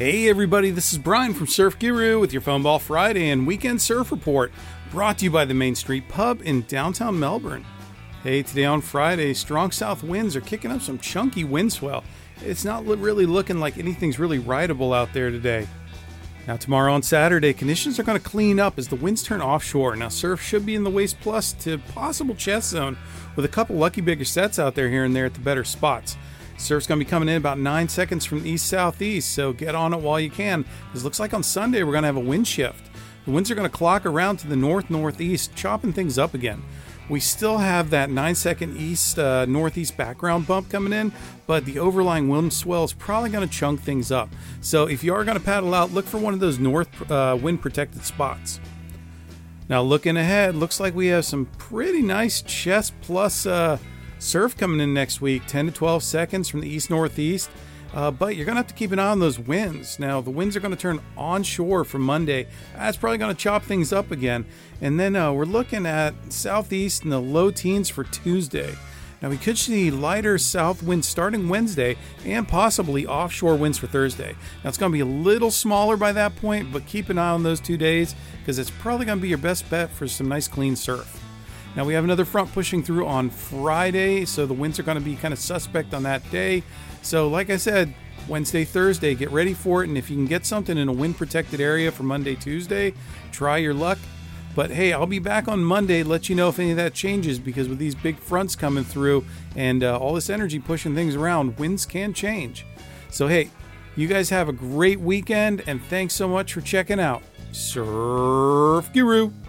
Hey everybody, this is Brian from Surf Guru with your Phone Ball Friday and Weekend Surf Report, brought to you by the Main Street Pub in downtown Melbourne. Hey, today on Friday, strong south winds are kicking up some chunky wind swell. It's not really looking like anything's really rideable out there today. Now tomorrow on Saturday, conditions are going to clean up as the winds turn offshore. Now surf should be in the waist plus to possible chest zone with a couple lucky bigger sets out there here and there at the better spots. Surf's going to be coming in about 9 seconds from the east-southeast, so get on it while you can. It looks like on Sunday we're going to have a wind shift. The winds are going to clock around to the north-northeast, chopping things up again. We still have that 9-second east-northeast background bump coming in, but the overlying wind swell is probably going to chunk things up. So if you are going to paddle out, look for one of those north wind-protected spots. Now looking ahead, looks like we have some pretty nice chest plus surf coming in next week, 10 to 12 seconds from the east-northeast. But you're going to have to keep an eye on those winds. Now, the winds are going to turn onshore for Monday. That's probably going to chop things up again. And then we're looking at southeast in the low teens for Tuesday. Now, we could see lighter south winds starting Wednesday and possibly offshore winds for Thursday. Now, it's going to be a little smaller by that point, but keep an eye on those 2 days because it's probably going to be your best bet for some nice clean surf. Now, we have another front pushing through on Friday, so the winds are going to be kind of suspect on that day. So, like I said, Wednesday, Thursday, get ready for it. And if you can get something in a wind-protected area for Monday, Tuesday, try your luck. But, hey, I'll be back on Monday to let you know if any of that changes, because with these big fronts coming through and all this energy pushing things around, winds can change. So, hey, you guys have a great weekend, and thanks so much for checking out Surf Guru.